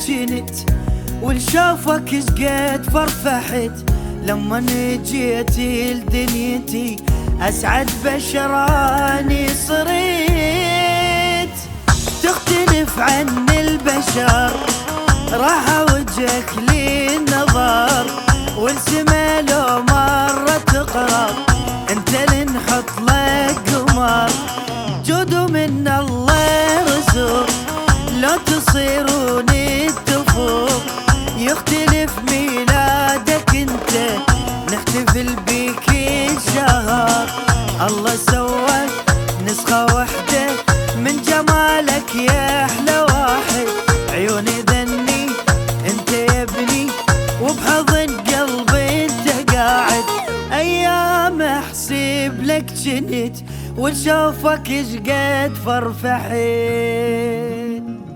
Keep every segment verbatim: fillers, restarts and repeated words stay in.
جنت ولشوفك شقد فرفحت لما جيت لدنيتي أسعد بشراني صريت. تختلف عن البشر راح وجهك لي النظر والسما لو مرة تقرب انت اللي نحط لك قمر. جود من الله رزق لو تصيرون اتفوق يختلف ميلادك انت نحتفل بيك الشهر. الله سوى نسخة وحدة من جمالك يا احلى واحد عيوني ذني انت يا ابني وبحضن قلبي انت قاعد. ايام احسب لك جنت ولشوفك شقد فرفحت.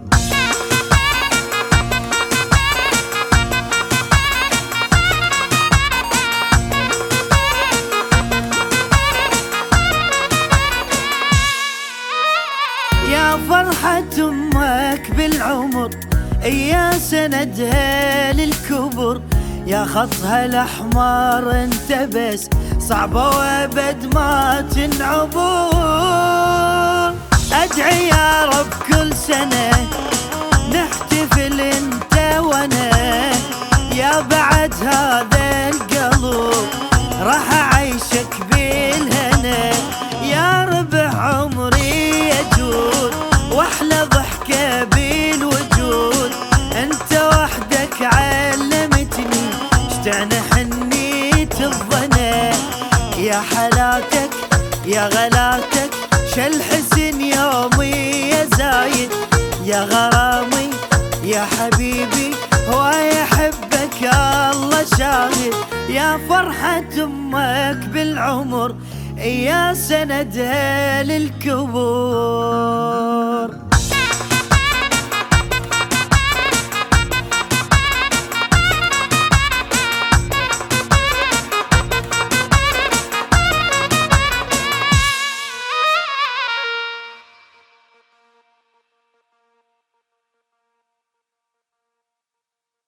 يا فرحة أمك بالعمر يا سندها للكبر يا خطها الأحمر انت بس صعبة وابد ما تنعبر. أدعي يا رب كل سنة نحتفل انت وانا يا بعد هذا القلب راح أعيشك بالهنا يا ربع عمري يجود واحلى ضحكة بالوجود انت وحدك علمتني اشتعنا حنيت الظنا يا حلاتك يا غلاتك شل حسن يومي يا زايد يا غرامي يا حبيبي هو يحبك الله شاهد. يا فرحة أمك بالعمر يا سندها للكبر.